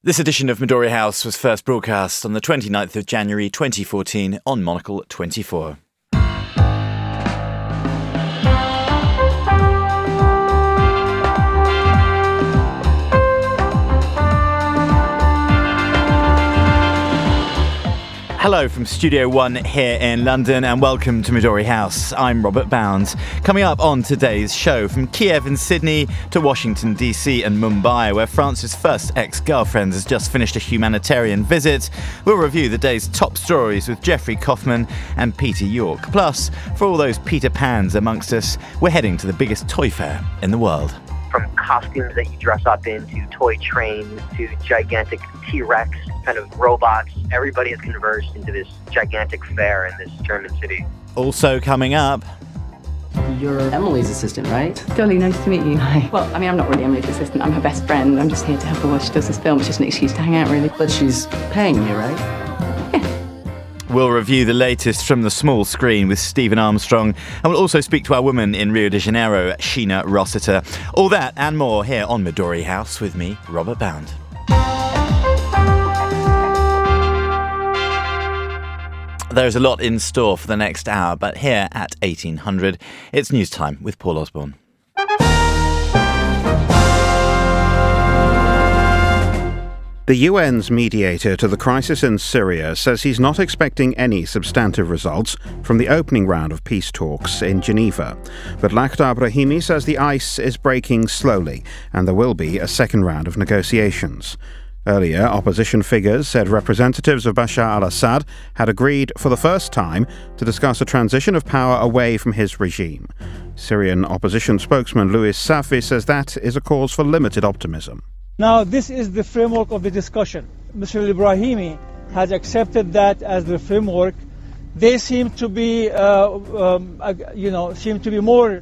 This edition of Midori House was first broadcast on the 29th of January 2014 on Monocle 24. Hello from Studio One here in London and welcome to Midori House. I'm Robert Bounds. Coming up on today's show, from Kiev and Sydney to Washington DC and Mumbai, where France's first ex-girlfriend has just finished a humanitarian visit, we'll review the day's top stories with Jeffrey Kaufman and Peter York. Plus, for all those Peter Pans amongst us, we're heading to the biggest toy fair in the world. From costumes that you dress up in, to toy trains, to gigantic T-Rex kind of robots, everybody has converged into this gigantic fair in this German city. Also coming up... You're Emily's assistant, right? Dolly, nice to meet you. Hi. Well, I mean, I'm not really Emily's assistant. I'm her best friend. I'm just here to help her while she does this film. It's just an excuse to hang out, really. But she's paying you, right? We'll review the latest from the small screen with Stephen Armstrong, and we'll also speak to our woman in Rio de Janeiro, Sheena Rossiter. All that and more here on Midori House with me, Robert Bound. There's a lot in store for the next hour, but here at 1800, it's news time with Paul Osborne. The UN's mediator to the crisis in Syria says he's not expecting any substantive results from the opening round of peace talks in Geneva. But Lakhdar Brahimi says the ice is breaking slowly and there will be a second round of negotiations. Earlier, opposition figures said representatives of Bashar al-Assad had agreed for the first time to discuss a transition of power away from his regime. Syrian opposition spokesman Louis Safi says that is a cause for limited optimism. Now, this is the framework of the discussion. Mr. Ibrahimi has accepted that as the framework. They seem to be, more,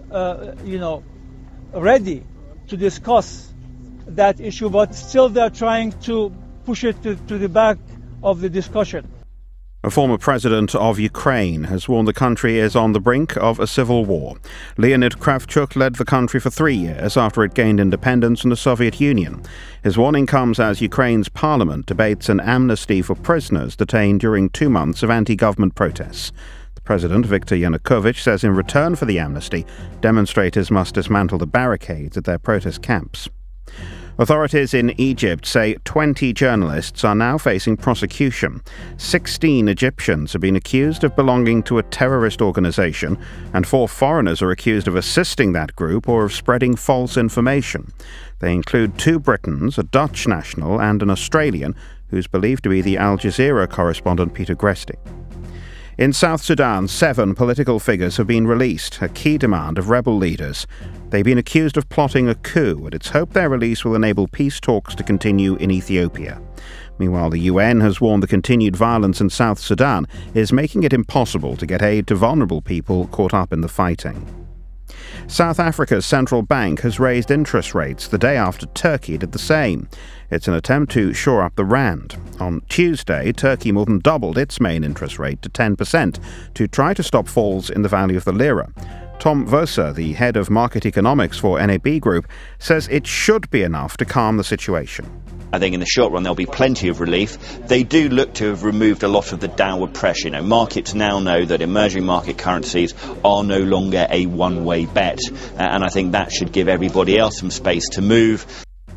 ready to discuss that issue, but still they're trying to push it to the back of the discussion. A former president of Ukraine has warned the country is on the brink of a civil war. Leonid Kravchuk led the country for 3 years after it gained independence from the Soviet Union. His warning comes as Ukraine's parliament debates an amnesty for prisoners detained during 2 months of anti-government protests. The president, Viktor Yanukovych, says in return for the amnesty, demonstrators must dismantle the barricades at their protest camps. Authorities in Egypt say 20 journalists are now facing prosecution. 16 Egyptians have been accused of belonging to a terrorist organization, and 4 foreigners are accused of assisting that group or of spreading false information. They include 2 Britons, a Dutch national, and an Australian, who's believed to be the Al Jazeera correspondent Peter Gresti. In South Sudan, 7 political figures have been released, a key demand of rebel leaders. They've been accused of plotting a coup, and it's hoped their release will enable peace talks to continue in Ethiopia. Meanwhile, the UN has warned the continued violence in South Sudan is making it impossible to get aid to vulnerable people caught up in the fighting. South Africa's central bank has raised interest rates the day after Turkey did the same. It's an attempt to shore up the rand. On Tuesday, Turkey more than doubled its main interest rate to 10% to try to stop falls in the value of the lira. Tom Voser, the head of market economics for NAB Group, says it should be enough to calm the situation. I think in the short run there'll be plenty of relief. They do look to have removed a lot of the downward pressure. Markets now know that emerging market currencies are no longer a one-way bet, and I think that should give everybody else some space to move.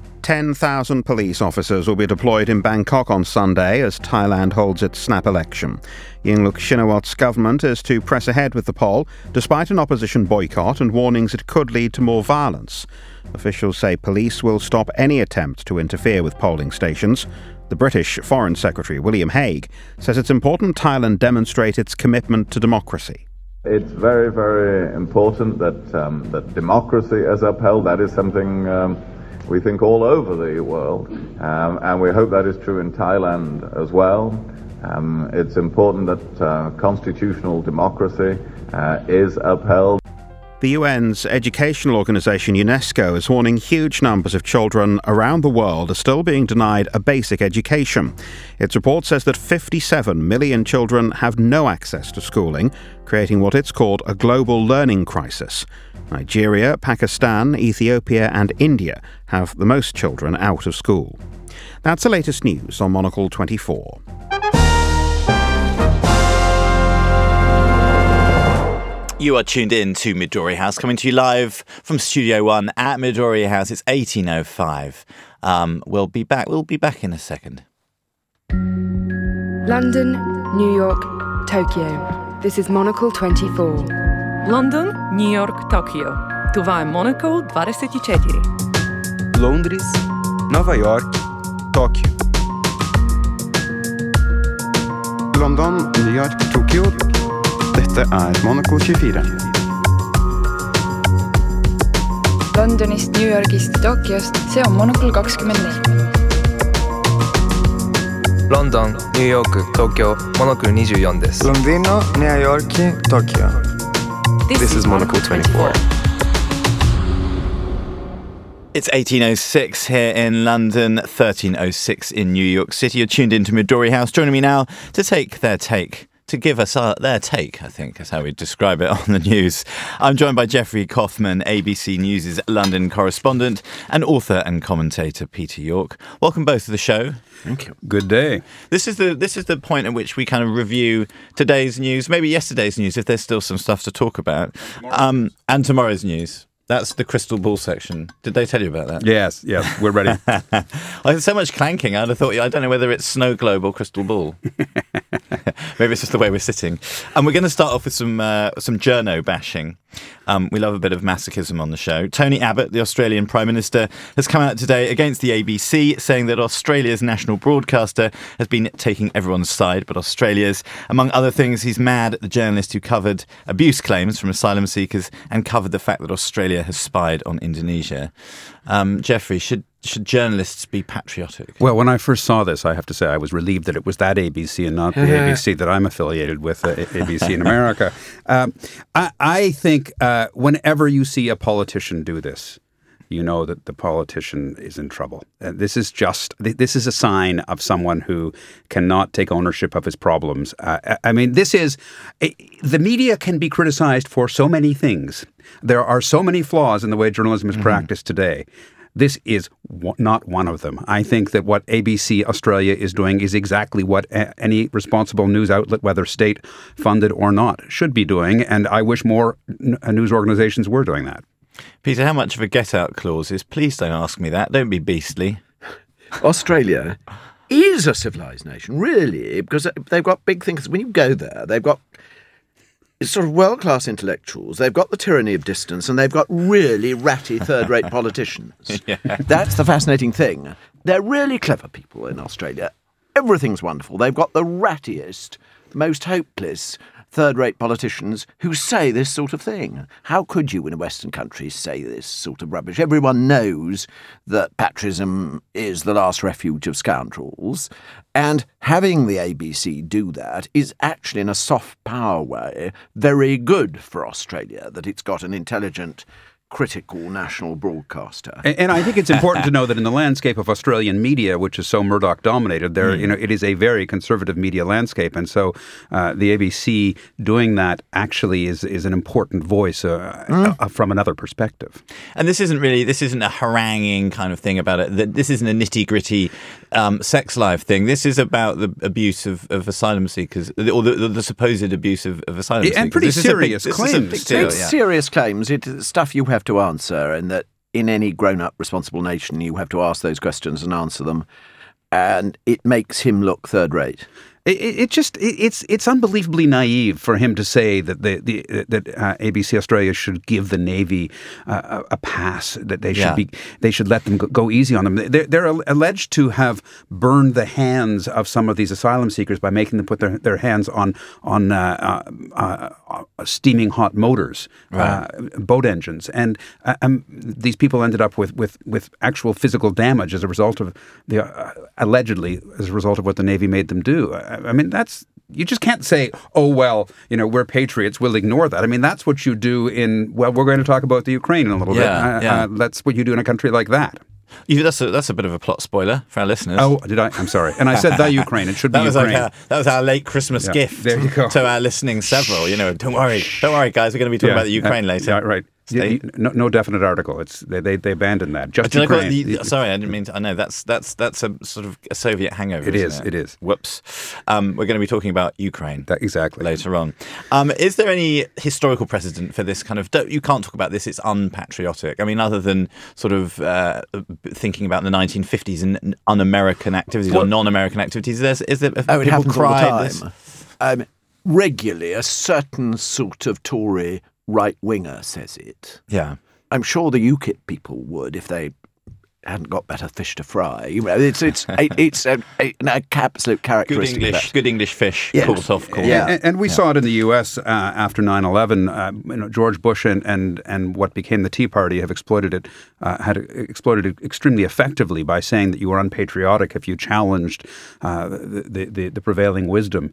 10,000 police officers will be deployed in Bangkok on Sunday as Thailand holds its snap election. Yingluck Shinawat's government is to press ahead with the poll, despite an opposition boycott and warnings it could lead to more violence. Officials say police will stop any attempt to interfere with polling stations. The British Foreign Secretary, William Hague, says it's important Thailand demonstrate its commitment to democracy. It's very, very important that democracy is upheld. That is something we think all over the world, and we hope that is true in Thailand as well. It's important that constitutional democracy is upheld. The UN's educational organisation UNESCO is warning huge numbers of children around the world are still being denied a basic education. Its report says that 57 million children have no access to schooling, creating what it's called a global learning crisis. Nigeria, Pakistan, Ethiopia and India have the most children out of school. That's the latest news on Monocle 24. You are tuned in to Midori House, coming to you live from Studio One at Midori House. It's 18:05. We'll be back in a second. London, New York, Tokyo. This is Monocle 24. London, New York, Tokyo. Това е Monocle 24. Londres, Nova York, Tóquio. London, New York, Tokyo. Dette er Monocle 24. Londonist, New Yorgist, Tokyost, see on Monocle 24. London, New York, Tokyo, Monocle 24 です。 Londino, New York, Tokyo. This is Monocle 24. It's 18:06 here in London, 13:06 in New York City. You're tuned into Midori House. Joining me now to take their take, to give us their take, I think is how we describe it on the news. I'm joined by Jeffrey Kaufman, ABC News' London correspondent, and author and commentator Peter York. Welcome both to the show. Thank you. Good day. This is the point at which we kind of review today's news, maybe yesterday's news, if there's still some stuff to talk about, and tomorrow's news. That's the crystal ball section. Did they tell you about that? Yes, we're ready. There's so much clanking. I'd have thought, I don't know whether it's snow globe or crystal ball. Maybe it's just the way we're sitting. And we're going to start off with some journo bashing. We love a bit of masochism on the show. Tony Abbott, the Australian Prime Minister, has come out today against the ABC, saying that Australia's national broadcaster has been taking everyone's side, but Australia's. Among other things, he's mad at the journalist who covered abuse claims from asylum seekers and covered the fact that Australia has spied on Indonesia. Jeffrey, should journalists be patriotic? Well, when I first saw this, I have to say I was relieved that it was that ABC and not the ABC that I'm affiliated with, ABC in America. I think whenever you see a politician do this, you know that the politician is in trouble. This is a sign of someone who cannot take ownership of his problems. The media can be criticized for so many things. There are so many flaws in the way journalism is practiced today. This is not one of them. I think that what ABC Australia is doing is exactly what any responsible news outlet, whether state-funded or not, should be doing, and I wish more news organizations were doing that. Peter, how much of a get-out clause is, please don't ask me that, don't be beastly? Australia is a civilised nation, really, because they've got big things. When you go there, they've got sort of world-class intellectuals, they've got the tyranny of distance, and they've got really ratty third-rate politicians. Yeah. That's the fascinating thing. They're really clever people in Australia. Everything's wonderful. They've got the rattiest, most hopeless third-rate politicians who say this sort of thing. How could you in a Western country say this sort of rubbish? Everyone knows that patriotism is the last refuge of scoundrels, and having the ABC do that is actually, in a soft power way, very good for Australia, that it's got an intelligent, critical national broadcaster. And I think it's important to know that in the landscape of Australian media, which is so Murdoch-dominated, it is a very conservative media landscape, and so the ABC doing that actually is an important voice from another perspective. And this isn't a haranguing kind of thing about it. This isn't a nitty-gritty sex life thing. This is about the abuse of asylum seekers, or the supposed abuse of asylum seekers. And pretty serious claims. It's serious claims. It's stuff you have to answer, and that in any grown-up responsible nation you have to ask those questions and answer them, and it makes him look third-rate. It's unbelievably naive for him to say that that ABC Australia should give the Navy a pass, that they should let them go easy on them. They're alleged to have burned the hands of some of these asylum seekers by making them put their hands on steaming hot motors, boat engines, and these people ended up with actual physical damage as a result of allegedly as a result of what the Navy made them do. I mean, you just can't say, oh, well, we're patriots, we'll ignore that. I mean, that's what you do we're going to talk about the Ukraine in a little bit. That's what you do in a country like that. That's a bit of a plot spoiler for our listeners. Oh, did I? I'm sorry. And I said the Ukraine. It should be Ukraine. That was our late Christmas gift there you go. to our listening several. Don't worry, guys. We're going to be talking about the Ukraine later. Yeah, right. No definite article. They abandoned that. Just Ukraine. Sorry, I didn't mean to. I know that's a sort of a Soviet hangover. It is. Whoops. We're going to be talking about Ukraine exactly later on. Is there any historical precedent for this kind of? You can't talk about this. It's unpatriotic. I mean, other than sort of thinking about the 1950s and un-American activities or non-American activities. Is there? It happens all the time. Regularly, a certain sort of Tory right-winger says it. Yeah. I'm sure the UKIP people would if they hadn't got better fish to fry. It's an absolute characteristic. Good English fish. Yes. Caught off. And we saw it in the U.S. After 9/11. George Bush and what became the Tea Party have exploited it. Had exploited it extremely effectively by saying that you were unpatriotic if you challenged the prevailing wisdom.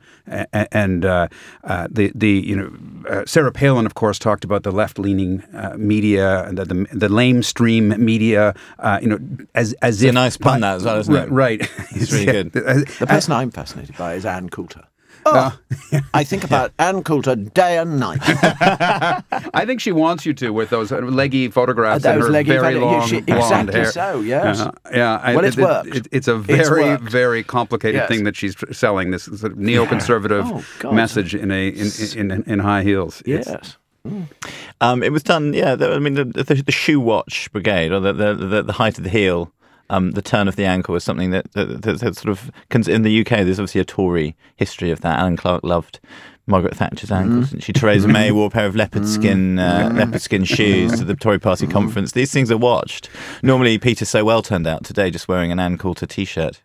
Sarah Palin, of course, talked about the left-leaning media and the lamestream media. As it's if a nice pun that as well, isn't it? Right. It's really good. The person I'm fascinated by is Ann Coulter. I think about Ann Coulter day and night. I think she wants you to with those leggy photographs and her very long blonde hair. Exactly so, yes. Well, it's worked. It's a very, very complicated thing that she's selling, this sort of neoconservative message in high heels. Yes. It was done, the shoe watch brigade, or the height of the heel, the turn of the ankle was something that sort of, in the UK, there's obviously a Tory history of that. Alan Clark loved Margaret Thatcher's ankles. And Theresa May wore a pair of leopard skin shoes to the Tory party conference. These things are watched. Normally, Peter Sowell turned out today just wearing an Ann Coulter t-shirt.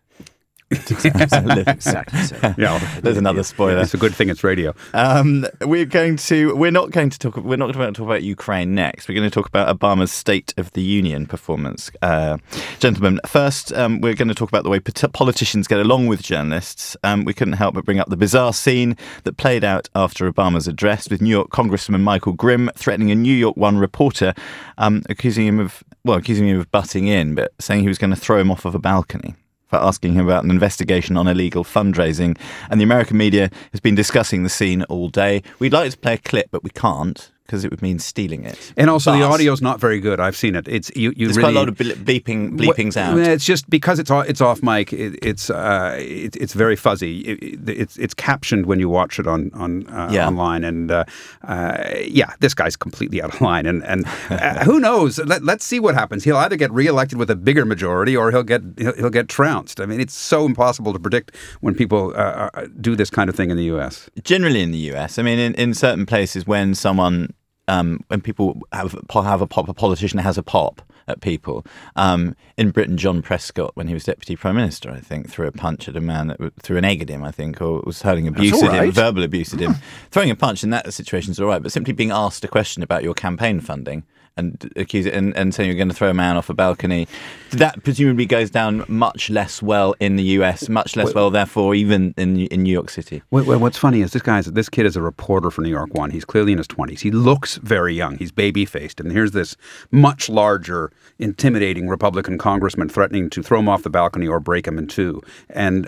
Exactly so. There's another spoiler. It's a good thing it's radio. We're not going to talk about Ukraine next. We're going to talk about Obama's State of the Union performance. Gentlemen, first we're going to talk about the way politicians get along with journalists. We couldn't help but bring up the bizarre scene that played out after Obama's address, with New York Congressman Michael Grimm threatening a New York One reporter, accusing him of butting in, but saying he was going to throw him off of a balcony for asking him about an investigation on illegal fundraising. And the American media has been discussing the scene all day. We'd like to play a clip, but we can't, because it would mean stealing it. And also the audio's not very good. I've seen it. There's really quite a lot of bleepings out. It's just because it's off mic. It's very fuzzy. It's captioned when you watch it online. And this guy's completely out of line. And who knows? Let's see what happens. He'll either get reelected with a bigger majority, or he'll get trounced. I mean, it's so impossible to predict when people do this kind of thing in the U.S. Generally in the U.S. I mean, in certain places when someone. When people have a politician has a pop at people. In Britain, John Prescott, when he was Deputy Prime Minister, I think, threw a punch at a man threw an egg at him, I think, or was hurling abuse at him, verbal abuse at him. Throwing a punch in that situation is all right, but simply being asked a question about your campaign funding and accuse it and saying you're going to throw a man off a balcony, that presumably goes down much less well in the US, much less well, therefore, even in New York City. What's funny is this kid is a reporter for New York One. He's clearly in his 20s. He looks very young. He's baby-faced. And here's this much larger, intimidating Republican congressman threatening to throw him off the balcony or break him in two. And,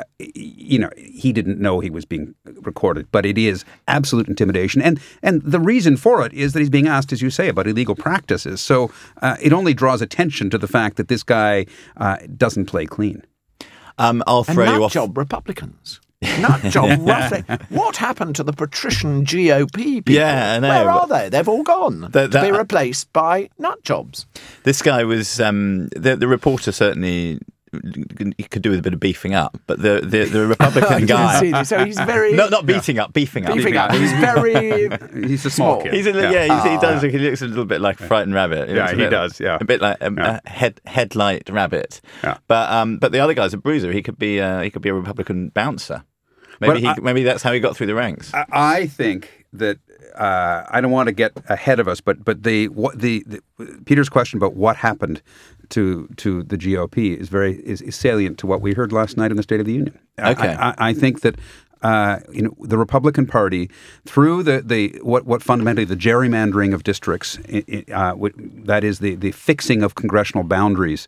he didn't know he was being recorded. But it is absolute intimidation. And the reason for it is that he's being asked, as you say, about illegal practices. So it only draws attention to the fact that this guy doesn't play clean. I'll throw you off. Job Republicans. Nut job. What happened to the patrician GOP people? Yeah, I know. Where are they? They've all gone to be replaced by nut jobs. This guy was the reporter certainly. He could do with a bit of beefing up, but the Republican guy. So he's very not beating up, beefing up. Beefing up. He's very. He's a small kid. He does. He looks a little bit like a frightened rabbit. He does. Yeah, a bit like a headlight rabbit. Yeah. But the other guy's a bruiser. He could be a Republican bouncer. Maybe that's how he got through the ranks. I think that I don't want to get ahead of us, but the Peter's question about what happened to the GOP is salient to what we heard last night in the State of the Union. Okay, I think that the Republican Party, through what fundamentally the gerrymandering of districts, that is the fixing of congressional boundaries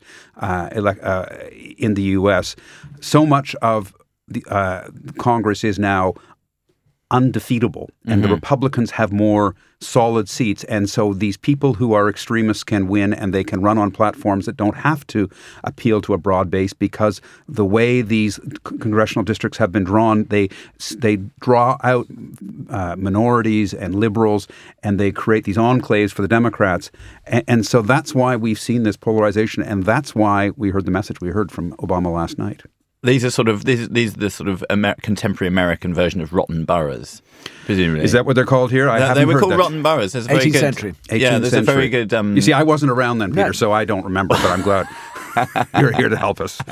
in the U.S., so much of the Congress is now undefeatable, and the Republicans have more solid seats. And so these people who are extremists can win, and they can run on platforms that don't have to appeal to a broad base, because the way these congressional districts have been drawn, they draw out minorities and liberals, and they create these enclaves for the Democrats. And so that's why we've seen this polarization, and that's why we heard the message we heard from Obama last night. These are the sort of contemporary American version of rotten boroughs, presumably. Is that what they're called here? They were called rotten boroughs. 18th century. Yeah, there's a very good... You see, I wasn't around then, Peter, so I don't remember, but I'm glad you're here to help us.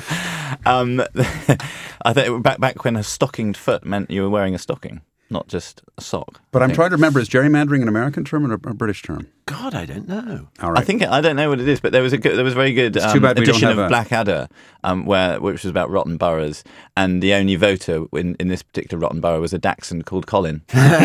I think back when a stockinged foot meant you were wearing a stocking, not just a sock. But I'm trying to remember, is gerrymandering an American term or a British term? God, I don't know. All right. I don't know what it is, but there was a very good edition of Blackadder, which was about rotten boroughs, and the only voter in this particular rotten borough was a Dachshund called Colin.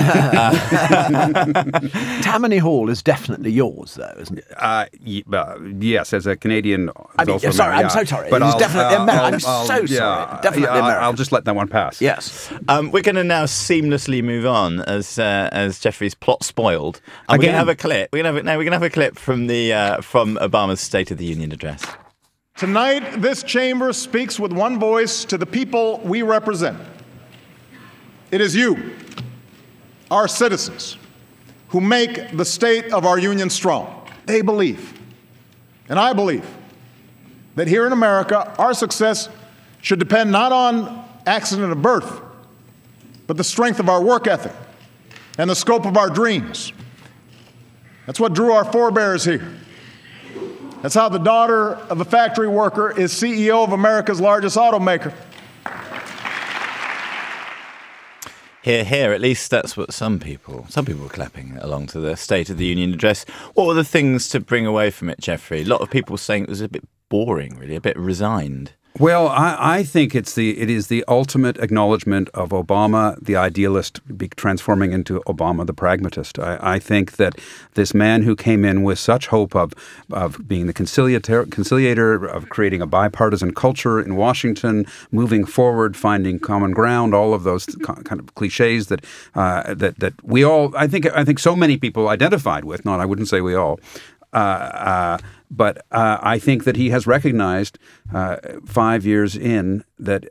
Tammany Hall is definitely yours, though, isn't it? Yes, as a Canadian. I'm so sorry. But it's definitely American. I'm so sorry. Definitely American. I'll just let that one pass. Yes. We're going to now seamlessly move on as Jeffrey's plot spoiled. We're going to have a clip. We're going to have a clip from Obama's State of the Union address. Tonight, this chamber speaks with one voice to the people we represent. It is you, our citizens, who make the state of our union strong. They believe, and I believe, that here in America, our success should depend not on accident of birth, but the strength of our work ethic and the scope of our dreams. That's what drew our forebears here. That's how the daughter of a factory worker is CEO of America's largest automaker. Here, at least that's what some people were clapping along to the State of the Union address. What were the things to bring away from it, Jeffrey? A lot of people saying it was a bit boring, really, a bit resigned. Well, I think it is the ultimate acknowledgement of Obama, the idealist, transforming into Obama, the pragmatist. I think that this man who came in with such hope of being the conciliator, of creating a bipartisan culture in Washington, moving forward, finding common ground, all of those kind of cliches that we all, I think so many people identified with. I wouldn't say we all. But I think that he has recognized 5 years in that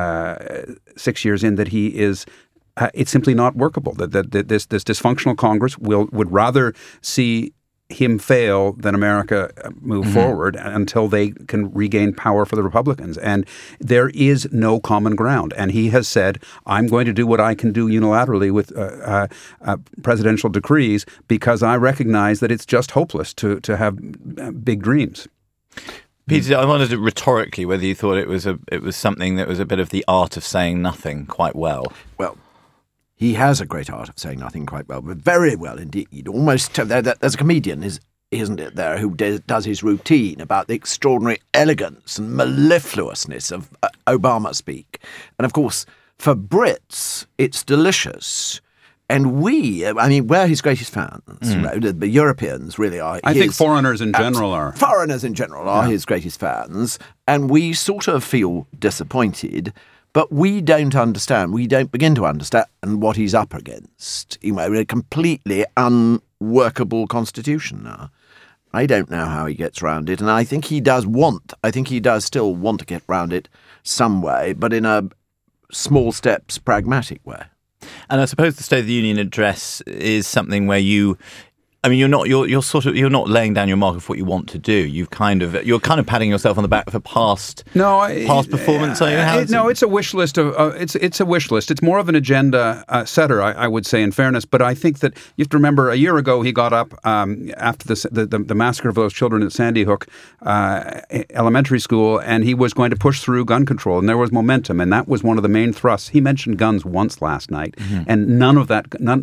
6 years in that he is. It's simply not workable. That this dysfunctional Congress would rather see him fail than America move forward until they can regain power for the Republicans. And there is no common ground. And he has said, I'm going to do what I can do unilaterally with presidential decrees because I recognize that it's just hopeless to have big dreams. Peter, I wondered rhetorically whether you thought it was something that was a bit of the art of saying nothing quite well. Well, he has a great art of saying nothing quite well, but very well indeed. Almost, there's a comedian, isn't it, there, who does his routine about the extraordinary elegance and mellifluousness of Obama speak. And of course, for Brits, it's delicious. And we're his greatest fans. The Europeans really are. I think foreigners in general are. Foreigners in general are his greatest fans. And we sort of feel disappointed. But we don't understand. We don't begin to understand what he's up against. A completely unworkable constitution now. I don't know how he gets around it, and I think he does still want to get around it some way, but in a small steps, pragmatic way. And I suppose the State of the Union address is something where you're not laying down your mark of what you want to do. You're kind of patting yourself on the back for past performance. It's a wish list it's a wish list. It's more of an agenda setter, I would say, in fairness. But I think that you have to remember, a year ago he got up after the massacre of those children at Sandy Hook Elementary School, and he was going to push through gun control, and there was momentum, and that was one of the main thrusts. He mentioned guns once last night, and none of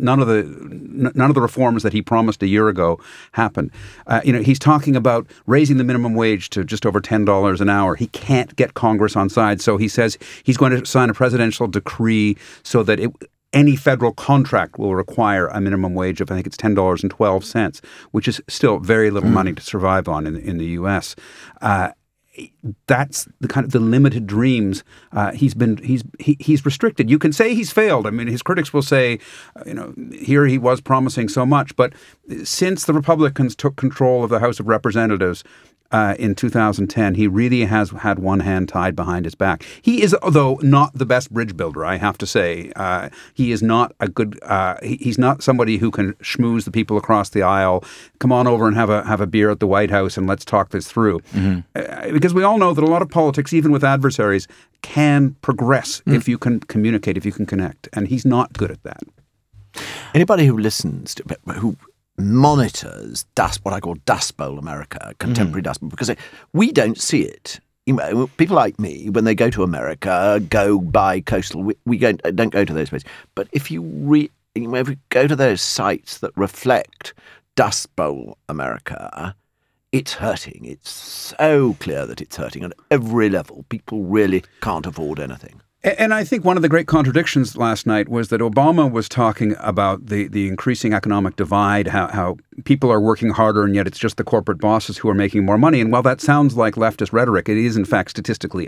the reforms that he promised a year ago happened. He's talking about raising the minimum wage to just over $10 an hour. He can't get Congress on side, so he says he's going to sign a presidential decree so that any federal contract will require a minimum wage of, I think it's $10.12, which is still very little money to survive on in the U.S. that's the kind of the limited dreams he's restricted. You can say he's failed. I mean, his critics will say, here he was promising so much, but since the Republicans took control of the House of Representatives in 2010, he really has had one hand tied behind his back. He is, though, not the best bridge builder, I have to say. He is not a good. He's not somebody who can schmooze the people across the aisle. Come on over and have a beer at the White House and let's talk this through. Because we all know that a lot of politics, even with adversaries, can progress if you can communicate, if you can connect, and he's not good at that. Anybody who listens to who monitors what I call Dust Bowl America, contemporary Dust Bowl, because we don't see it. People like me, when they go to America, go by coastal. We don't go to those places. But if you if we go to those sites that reflect Dust Bowl America, it's hurting. It's so clear that it's hurting at every level. People really can't afford anything. And I think one of the great contradictions last night was that Obama was talking about the increasing economic divide, how people are working harder and yet it's just the corporate bosses who are making more money. And while that sounds like leftist rhetoric, it is in fact statistically,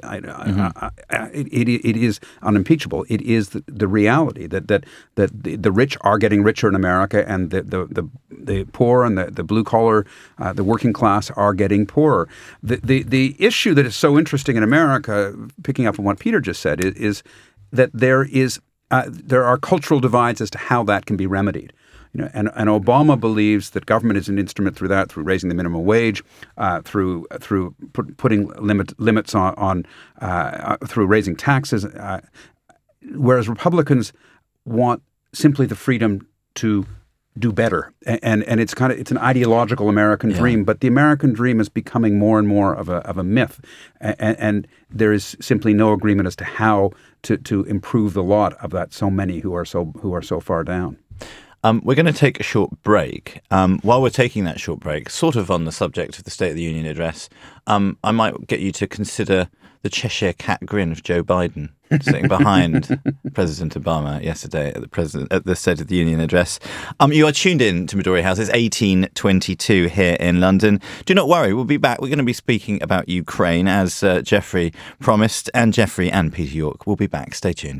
it is unimpeachable. It is the reality that the rich are getting richer in America and the poor and the blue collar, the working class are getting poorer. The issue that is so interesting in America, picking up on what Peter just said, is that there are cultural divides as to how that can be remedied. And Obama believes that government is an instrument through that, through raising the minimum wage, through putting limits on through raising taxes, whereas Republicans want simply the freedom to do better. And it's an ideological American dream, but the American dream is becoming more and more of a myth. And there is simply no agreement as to how to improve the lot of that so many who are so far down. We're going to take a short break. While we're taking that short break, sort of on the subject of the State of the Union address, I might get you to consider the Cheshire Cat grin of Joe Biden sitting behind President Obama yesterday at the State of the Union address. You are tuned in to Midori House. It's 18:22 here in London. Do not worry, we'll be back. We're going to be speaking about Ukraine, as Geoffrey promised, and Geoffrey and Peter York will be back. Stay tuned.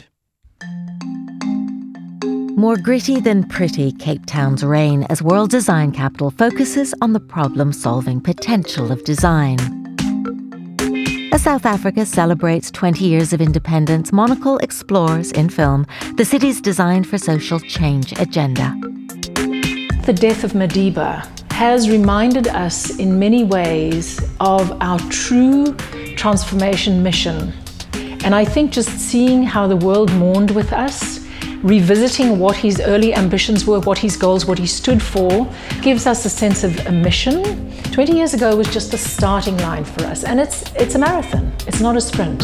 More gritty than pretty, Cape Town's reign as world design capital focuses on the problem-solving potential of design. As South Africa celebrates 20 years of independence, Monocle explores, in film, the city's Design for Social Change agenda. The death of Madiba has reminded us in many ways of our true transformation mission. And I think just seeing how the world mourned with us, revisiting what his early ambitions were, what his goals, what he stood for, gives us a sense of a mission. 20 years ago was just the starting line for us, and it's a marathon, it's not a sprint.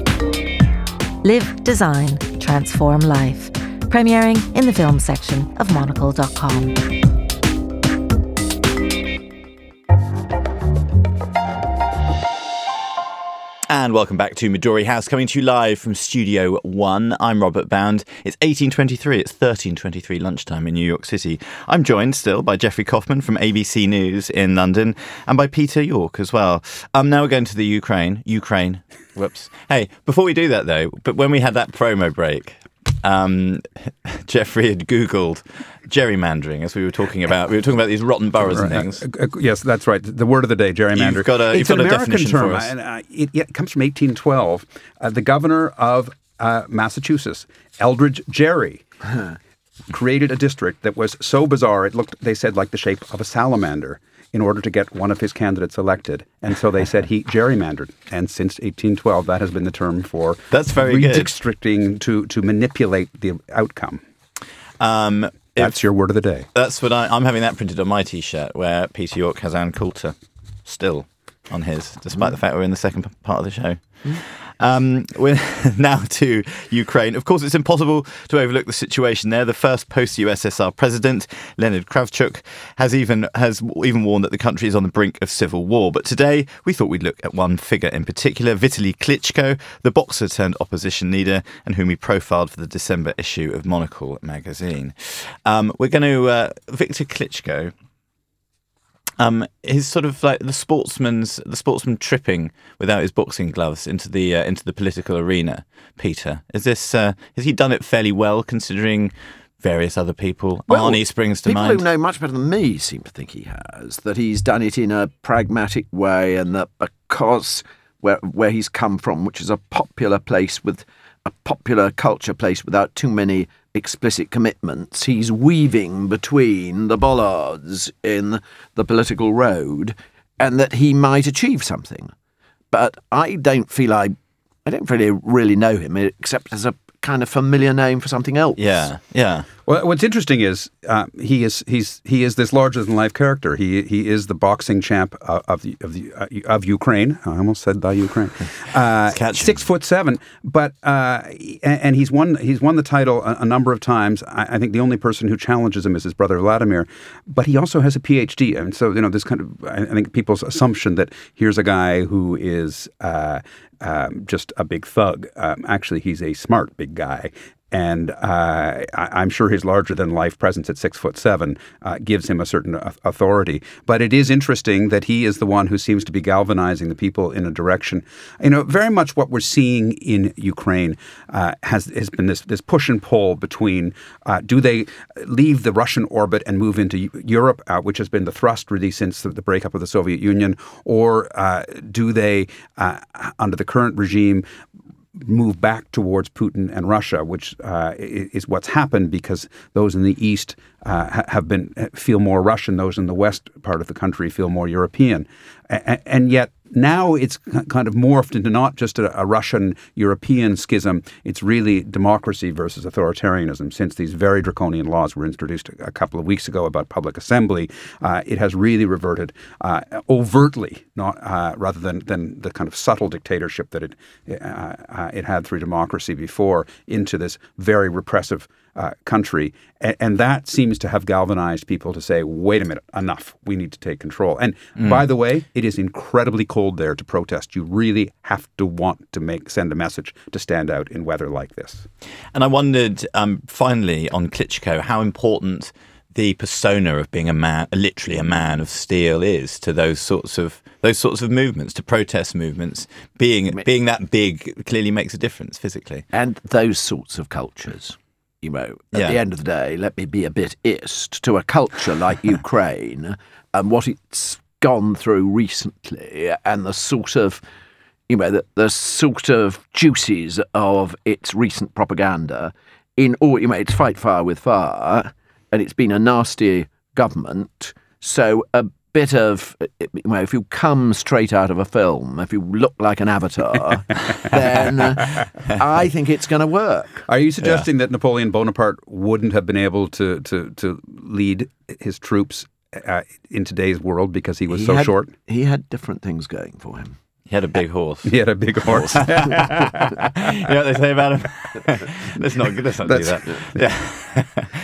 Live, Design, Transform Life. Premiering in the film section of monocle.com. And welcome back to Midori House, coming to you live from Studio 1. I'm Robert Bound. It's 18:23. It's 13:23 lunchtime in New York City. I'm joined still by Geoffrey Kaufman from ABC News in London and by Peter York as well. Now we're going to the Ukraine. Whoops. Hey, before we do that though, but when we had that promo break, Geoffrey had Googled gerrymandering as we were talking about. We were talking about these rotten boroughs and things. Yes, that's right. The word of the day, gerrymander. It's an American term, and it comes from 1812. The governor of Massachusetts, Eldridge Gerry, created a district that was so bizarre it looked, they said, like the shape of a salamander, in order to get one of his candidates elected. And so they said he gerrymandered. And since 1812, that has been the term for redistricting to manipulate the outcome. That's your word of the day. That's what I'm having that printed on my T-shirt, where Peter York has Ann Coulter still on his, despite the fact we're in the second part of the show. We're now to Ukraine. Of course, it's impossible to overlook the situation there. The first post-USSR president, Leonid Kravchuk, has even warned that the country is on the brink of civil war. But today, we thought we'd look at one figure in particular, Vitaly Klitschko, the boxer turned opposition leader, and whom we profiled for the December issue of Monocle magazine. We're going to Viktor Klitschko His sort of like the sportsman tripping without his boxing gloves into the political arena. Peter, has he done it fairly well considering various other people? Well, Arnie springs to mind. People who know much better than me seem to think he has, that he's done it in a pragmatic way, and that because where he's come from, which is a popular place with a popular culture place without too many explicit commitments, he's weaving between the bollards in the political road, and that he might achieve something. But I don't really know him except as a kind of familiar name for something else. Yeah. Well, what's interesting is he is this larger than life character. He is the boxing champ of Ukraine. I almost said the Ukraine. 6'7", but and he's won the title a number of times. I think the only person who challenges him is his brother Vladimir, but he also has a PhD, and so this kind of, I think people's assumption that here's a guy who is just a big thug. Actually, he's a smart big guy. And I'm sure his larger-than-life presence at 6'7" gives him a certain authority. But it is interesting that he is the one who seems to be galvanizing the people in a direction. Very much what we're seeing in Ukraine has been this push and pull between do they leave the Russian orbit and move into Europe, which has been the thrust really since the breakup of the Soviet Union, or do they, under the current regime, move back towards Putin and Russia, which is what's happened because those in the East feel more Russian, those in the West part of the country feel more European. And yet now it's kind of morphed into not just a Russian-European schism, it's really democracy versus authoritarianism. Since these very draconian laws were introduced a couple of weeks ago about public assembly, it has really reverted overtly, rather than the kind of subtle dictatorship that it had through democracy before, into this very repressive country. And that seems to have galvanized people to say, wait a minute, enough, we need to take control. And by the way, it is incredibly cold there to protest. You really have to want to send a message to stand out in weather like this. And I wondered, finally, on Klitschko, how important the persona of being literally a man of steel is to those sorts of movements, to protest movements. Being that big clearly makes a difference physically. And those sorts of cultures. At the end of the day, let me be a bit to a culture like Ukraine and what it's gone through recently, and the sort of, the sort of juices of its recent propaganda. It's fight fire with fire, and it's been a nasty government. So a bit of, if you come straight out of a film, if you look like an avatar, then I think it's going to work. Are you suggesting that Napoleon Bonaparte wouldn't have been able to lead his troops in today's world because he was short? He had different things going for him. He had a big horse. He had a big horse. You know what they say about him? Let's not do that. Yeah.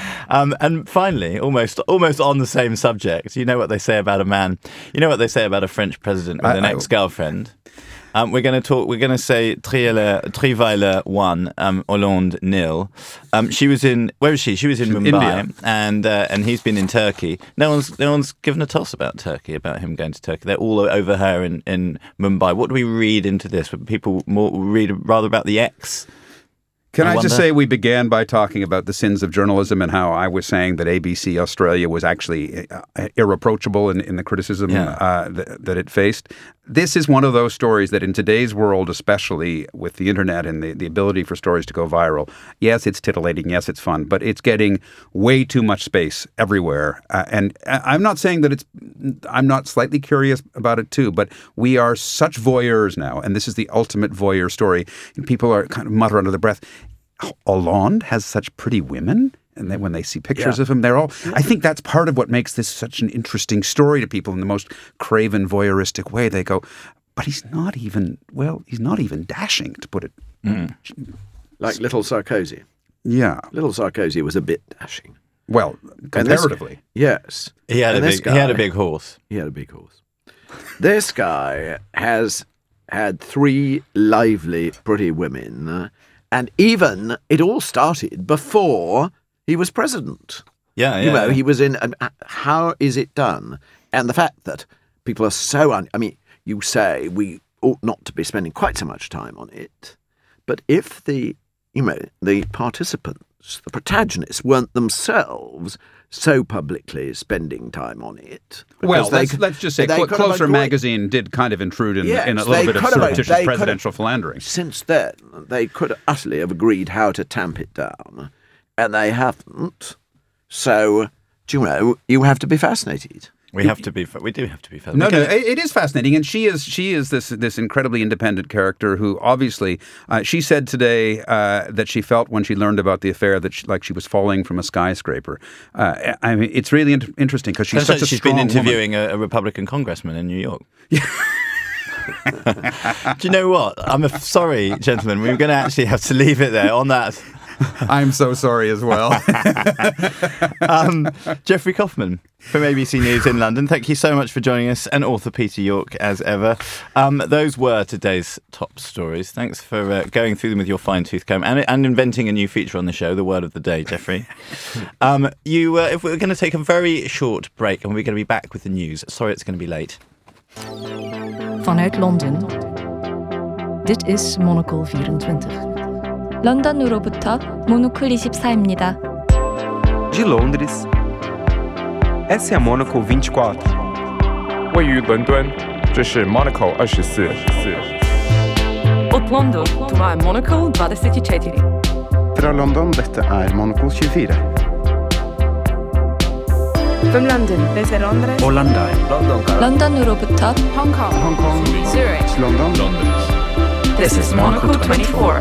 And finally, almost on the same subject, you know what they say about a man? You know what they say about a French president with an ex-girlfriend? We're going to say Triweiler 1, Hollande 0. She was in, where is she? She was in Mumbai, and he's been in Turkey. No one's given a toss about Turkey, about him going to Turkey. They're all over her in Mumbai. What do we read into this? Would people read rather about the ex? Can I just say we began by talking about the sins of journalism and how I was saying that ABC Australia was actually irreproachable in the criticism that it faced. This is one of those stories that in today's world, especially with the internet and the ability for stories to go viral, yes, it's titillating, yes, it's fun, but it's getting way too much space everywhere. And I'm not saying that I'm not slightly curious about it too, but we are such voyeurs now, and this is the ultimate voyeur story. And people are kind of mutter under their breath, Hollande has such pretty women, and then when they see pictures of him, they're all... I think that's part of what makes this such an interesting story to people in the most craven voyeuristic way. They go, but he's not even dashing, to put it... Like little Sarkozy. Yeah. Little Sarkozy was a bit dashing. Well, comparatively. Yes. He had a big horse. He had a big horse. This guy has had 3 lively, pretty women... And even it all started before he was president. Yeah. He was in. How is it done? And the fact that people are so... you say we ought not to be spending quite so much time on it, but if the participants, the protagonists, weren't themselves so publicly spending time on it... Well, let's just say Closer magazine did kind of intrude in a little bit of surreptitious presidential philandering. Since then, they could utterly have agreed how to tamp it down, and they haven't. So, you have to be fascinated. We do have to be fascinated. No, it is fascinating, and she is this incredibly independent character who obviously she said today that she felt when she learned about the affair that she was falling from a skyscraper. It's really interesting because she's such a strong been interviewing woman. a Republican congressman in New York. Do you know what? I'm sorry, gentlemen. We're going to actually have to leave it there on that. I'm so sorry as well. Jeffrey Kaufman from ABC News in London, thank you so much for joining us, and author Peter York as ever. Those were today's top stories. Thanks for going through them with your fine-tooth comb and inventing a new feature on the show, the word of the day, Jeffrey. If we're going to take a very short break and we're going to be back with the news. Sorry it's going to be late. Vanuit Londen. Dit is Monocle 24. 런던으로부터 모노클 24입니다. De Londres, essa é a Monocle 24. 位于伦敦，这是 Monocle 24. Od London, това е Monocle 24. Fra London, dette er Monocle 24. From London, desde Londres. Hollanda. 런던으로부터 Hong Kong. Zurich. London. This is Monocle 24.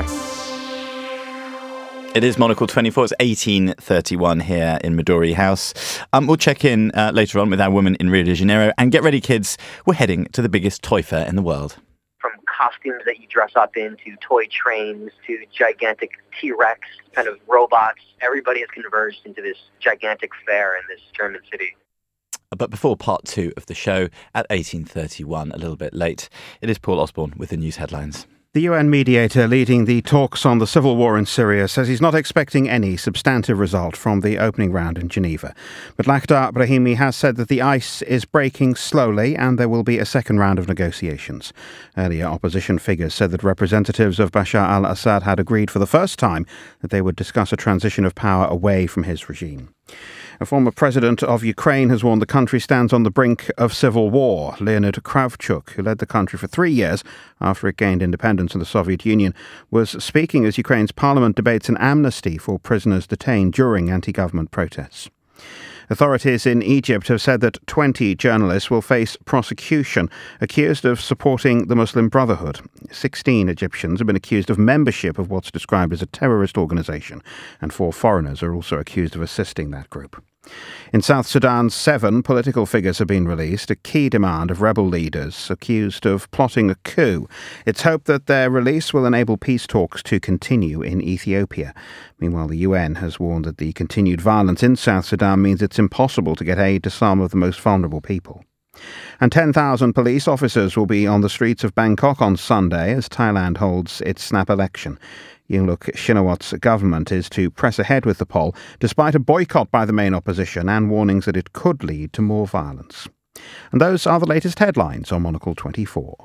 It is Monocle 24. It's 18:31 here in Midori House. We'll check in later on with our woman in Rio de Janeiro. And get ready, kids. We're heading to the biggest toy fair in the world. From costumes that you dress up in to toy trains to gigantic T-Rex kind of robots, everybody has converged into this gigantic fair in this German city. But before part two of the show at 18:31, a little bit late, it is Paul Osborne with the news headlines. The UN mediator leading the talks on the civil war in Syria says he's not expecting any substantive result from the opening round in Geneva. But Lakhdar Brahimi has said that the ice is breaking slowly and there will be a second round of negotiations. Earlier, opposition figures said that representatives of Bashar al-Assad had agreed for the first time that they would discuss a transition of power away from his regime. A former president of Ukraine has warned the country stands on the brink of civil war. Leonid Kravchuk, who led the country for 3 years after it gained independence in the Soviet Union, was speaking as Ukraine's parliament debates an amnesty for prisoners detained during anti-government protests. Authorities in Egypt have said that 20 journalists will face prosecution accused of supporting the Muslim Brotherhood. 16 Egyptians have been accused of membership of what's described as a terrorist organisation, and 4 foreigners are also accused of assisting that group. In South Sudan, 7 political figures have been released, a key demand of rebel leaders accused of plotting a coup. It's hoped that their release will enable peace talks to continue in Ethiopia. Meanwhile, the UN has warned that the continued violence in South Sudan means it's impossible to get aid to some of the most vulnerable people. And 10,000 police officers will be on the streets of Bangkok on Sunday as Thailand holds its snap election. Yingluck Shinawat's government is to press ahead with the poll, despite a boycott by the main opposition and warnings that it could lead to more violence. And those are the latest headlines on Monocle 24.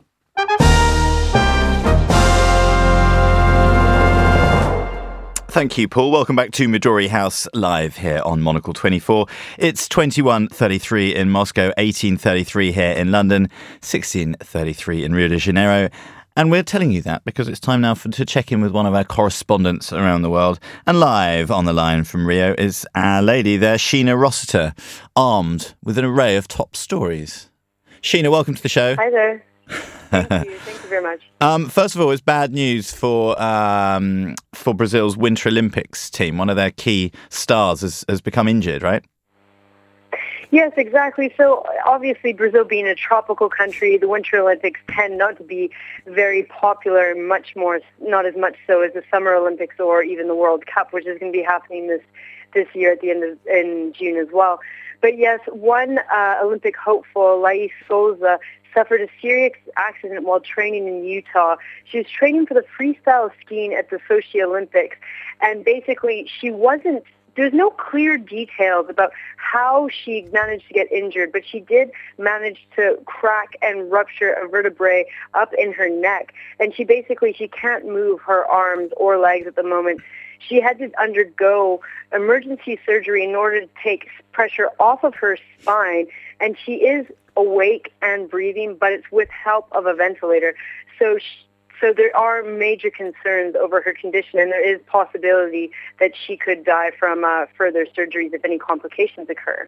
Thank you, Paul. Welcome back to Midori House live here on Monocle 24. It's 21:33 in Moscow, 18:33 here in London, 16:33 in Rio de Janeiro. And we're telling you that because it's time now to check in with one of our correspondents around the world. And live on the line from Rio is our lady there, Sheena Rossiter, armed with an array of top stories. Sheena, welcome to the show. Hi there. Thank you very much. First of all, it's bad news for Brazil's Winter Olympics team. One of their key stars has become injured, right? Yes, exactly. So obviously Brazil being a tropical country, the Winter Olympics tend not to be very popular, much more, not as much so as the Summer Olympics or even the World Cup, which is going to be happening this year at the end in June as well. But yes, one Olympic hopeful, Laís Souza, suffered a serious accident while training in Utah. She was training for the freestyle skiing at the Sochi Olympics, and basically she wasn't there's no clear details about how she managed to get injured, but she did manage to crack and rupture a vertebrae up in her neck. And she can't move her arms or legs at the moment. She had to undergo emergency surgery in order to take pressure off of her spine, and she is awake and breathing, but it's with help of a ventilator. So there are major concerns over her condition, and there is possibility that she could die from further surgeries if any complications occur.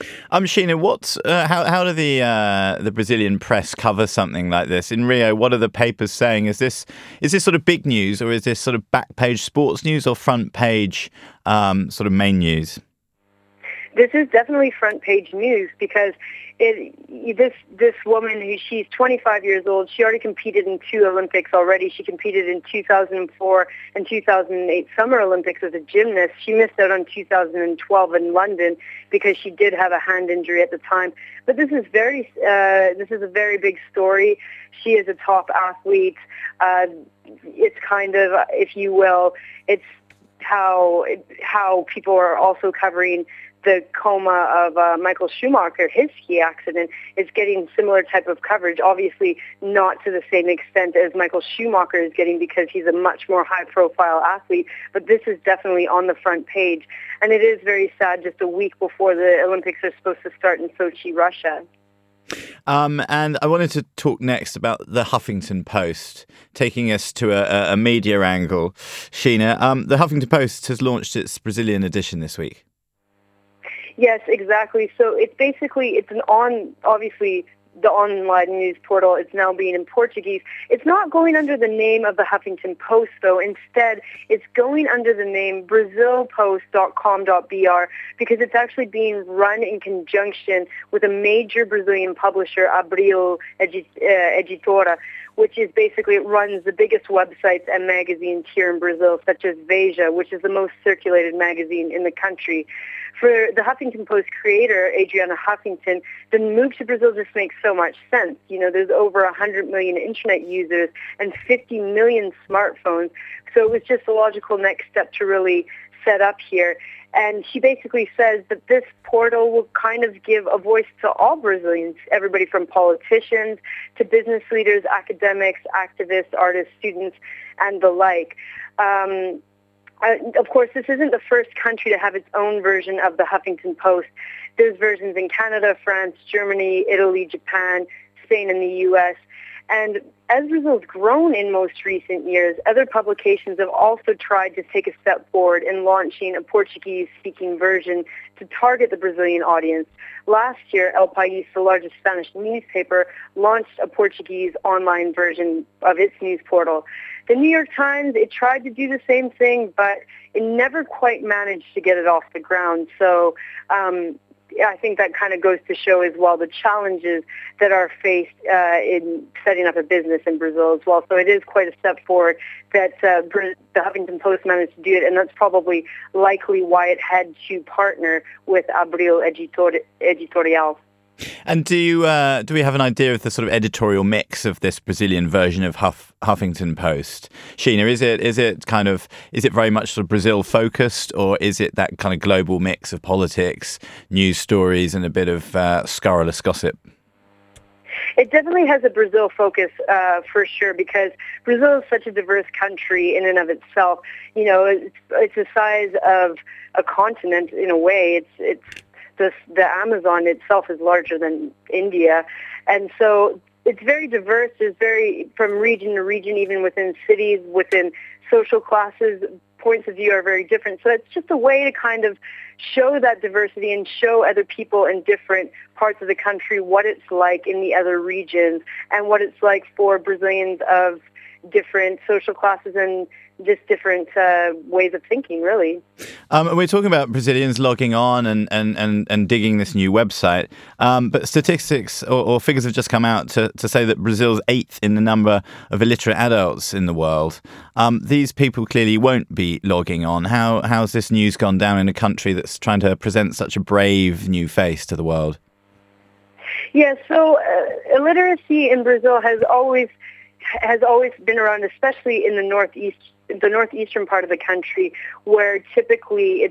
Sheena, how do the Brazilian press cover something like this in Rio? What are the papers saying? Is this sort of big news, or is this sort of back page sports news, or front page sort of main news? This is definitely front page news because this woman, she's 25 years old. She already competed in 2 Olympics already. She competed in 2004 and 2008 Summer Olympics as a gymnast. She missed out on 2012 in London because she did have a hand injury at the time. But this is a very big story. She is a top athlete. It's kind of, if you will, it's how people are also covering the coma of Michael Schumacher, his ski accident, is getting similar type of coverage. Obviously not to the same extent as Michael Schumacher is getting because he's a much more high-profile athlete, but this is definitely on the front page. And it is very sad just a week before the Olympics are supposed to start in Sochi, Russia. And I wanted to talk next about the Huffington Post, taking us to a media angle. Sheena, the Huffington Post has launched its Brazilian edition this week. Yes, exactly. So it's obviously the online news portal. It's now being in Portuguese. It's not going under the name of the Huffington Post, though. Instead, it's going under the name brazilpost.com.br because it's actually being run in conjunction with a major Brazilian publisher, Abril Editora, which is basically, it runs the biggest websites and magazines here in Brazil, such as Veja, which is the most circulated magazine in the country. For the Huffington Post creator, Adriana Huffington, the move to Brazil just makes so much sense. You know, there's over 100 million internet users and 50 million smartphones. So it was just a logical next step to really set up here. And she basically says that this portal will kind of give a voice to all Brazilians, everybody from politicians to business leaders, academics, activists, artists, students, and the like. Of course, this isn't the first country to have its own version of the Huffington Post. There's versions in Canada, France, Germany, Italy, Japan, Spain, and the U.S. And as Brazil's grown in most recent years, other publications have also tried to take a step forward in launching a Portuguese-speaking version to target the Brazilian audience. Last year, El País, the largest Spanish newspaper, launched a Portuguese online version of its news portal. The New York Times, it tried to do the same thing, but it never quite managed to get it off the ground. So I think that kind of goes to show as well the challenges that are faced in setting up a business in Brazil as well. So it is quite a step forward that the Huffington Post managed to do it, and that's probably likely why it had to partner with Abril Editorial. And do we have an idea of the sort of editorial mix of this Brazilian version of Huffington Post? Sheena, is it very much sort of Brazil focused, or is it that kind of global mix of politics, news stories, and a bit of scurrilous gossip? It definitely has a Brazil focus for sure, because Brazil is such a diverse country in and of itself. You know, it's the size of a continent in a way. The Amazon itself is larger than India, and so it's very diverse. It's very from region to region, even within cities, within social classes. Points of view are very different. So it's just a way to kind of show that diversity and show other people in different parts of the country what it's like in the other regions and what it's like for Brazilians of different social classes and just different ways of thinking, really. We're talking about Brazilians logging on and digging this new website, but statistics or figures have just come out to say that Brazil's 8th in the number of illiterate adults in the world. These people clearly won't be logging on. How's this news gone down in a country that's trying to present such a brave new face to the world? Yeah, so illiteracy in Brazil has always been around, especially in the northeastern part of the country, where typically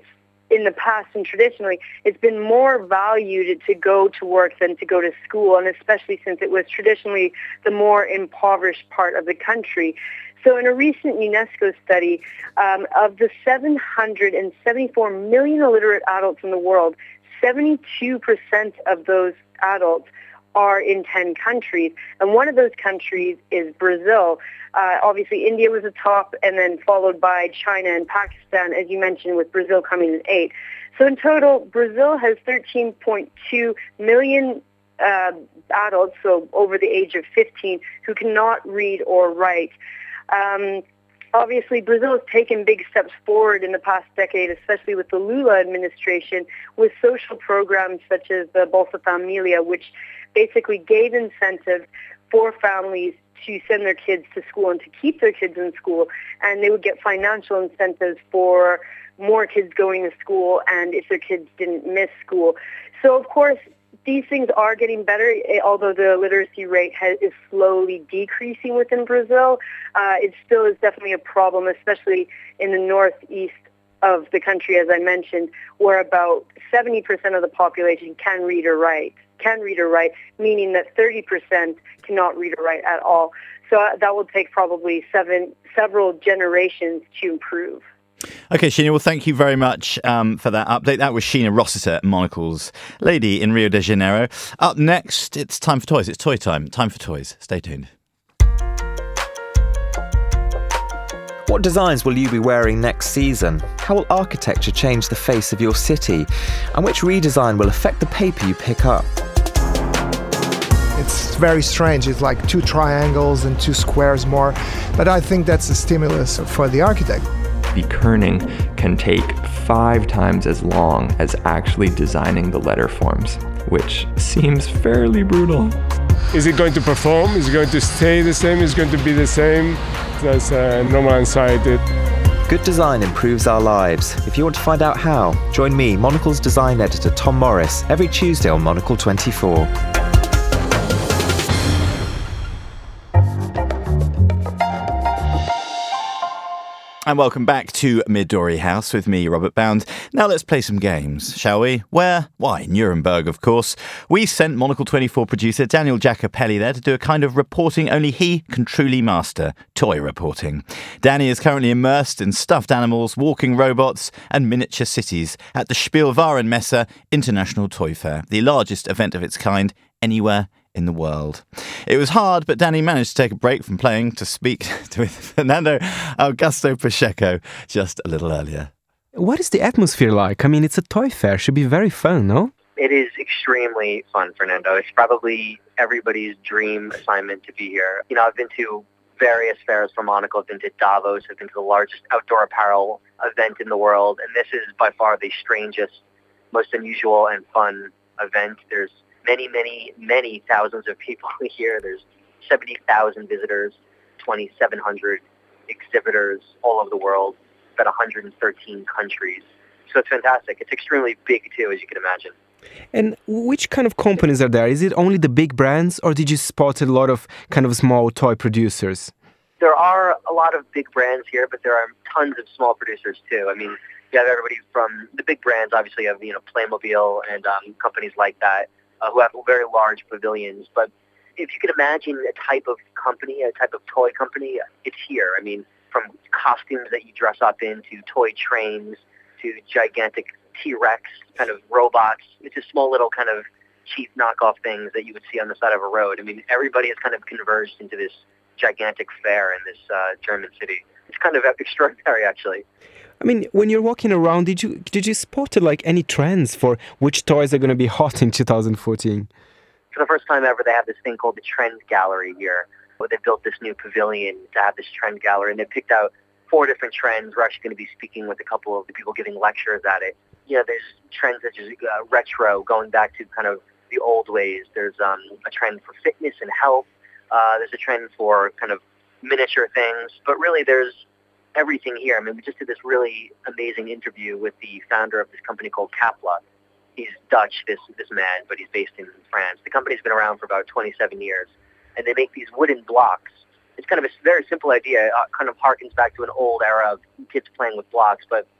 in the past and traditionally, it's been more valued to go to work than to go to school, and especially since it was traditionally the more impoverished part of the country. So in a recent UNESCO study, of the 774 million illiterate adults in the world, 72% of those adults are in 10 countries, and one of those countries is Brazil. Obviously, India was the top, and then followed by China and Pakistan, as you mentioned, with Brazil coming in 8. So in total, Brazil has 13.2 million adults, so over the age of 15, who cannot read or write. Obviously, Brazil has taken big steps forward in the past decade, especially with the Lula administration, with social programs such as the Bolsa Familia, which basically gave incentives for families to send their kids to school and to keep their kids in school, and they would get financial incentives for more kids going to school and if their kids didn't miss school. So, of course, these things are getting better, although the literacy rate is slowly decreasing within Brazil. It still is definitely a problem, especially in the northeast of the country, as I mentioned, where about 70% of the population can read or write, meaning that 30% cannot read or write at all. So that will take probably several generations to improve. Okay, Sheena, well, thank you very much for that update. That was Sheena Rossiter, Monocle's lady in Rio de Janeiro. Up next, it's time for toys. It's toy time. Time for toys. Stay tuned. What designs will you be wearing next season? How will architecture change the face of your city? And which redesign will affect the paper you pick up? It's very strange. It's like 2 triangles and 2 squares more. But I think that's a stimulus for the architect. The kerning can take 5 times as long as actually designing the letter forms, which seems fairly brutal. Is it going to perform? Is it going to stay the same? Is it going to be the same? That's normal anxiety. Good design improves our lives. If you want to find out how, join me, Monocle's design editor Tom Morris, every Tuesday on Monocle 24. And welcome back to Midori House with me, Robert Bound. Now let's play some games, shall we? Where? Why, Nuremberg, of course. We sent Monocle 24 producer Daniel Jacopelli there to do a kind of reporting only he can truly master, toy reporting. Danny is currently immersed in stuffed animals, walking robots and miniature cities at the Spielwarenmesse International Toy Fair, the largest event of its kind anywhere in the world. It was hard, but Danny managed to take a break from playing to speak with Fernando Augusto Pacheco just a little earlier. What is the atmosphere like? I mean, it's a toy fair. It should be very fun, no? It is extremely fun, Fernando. It's probably everybody's dream assignment to be here. You know, I've been to various fairs for Monocle. I've been to Davos. I've been to the largest outdoor apparel event in the world. And this is by far the strangest, most unusual and fun event. There's many thousands of people here. There's 70,000 visitors, 2,700 exhibitors all over the world, about 113 countries. So it's fantastic. It's extremely big, too, as you can imagine. And which kind of companies are there? Is it only the big brands, or did you spot a lot of kind of small toy producers? There are a lot of big brands here, but there are tons of small producers, too. I mean, you have everybody from the big brands, obviously, you have, Playmobil and companies like that, who have very large pavilions. But if you could imagine a type of company, a type of toy company, it's here. I mean, from costumes that you dress up in to toy trains to gigantic T-Rex kind of robots. It's just small little kind of cheap knockoff things that you would see on the side of a road. I mean, everybody has kind of converged into this gigantic fair in this German city. It's kind of extraordinary, actually. I mean, when you're walking around, did you spot any trends for which toys are going to be hot in 2014? For the first time ever, they have this thing called the Trend Gallery here, where they built this new pavilion to have this trend gallery, and they picked out 4 different trends. We're actually going to be speaking with a couple of the people giving lectures at it. There's trends such as retro, going back to kind of the old ways. There's a trend for fitness and health. There's a trend for kind of miniature things, but really there's everything here. I mean, we just did this really amazing interview with the founder of this company called Kapla. He's Dutch, this man, but he's based in France. The company's been around for about 27 years, and they make these wooden blocks. It's kind of a very simple idea. It kind of harkens back to an old era of kids playing with blocks, but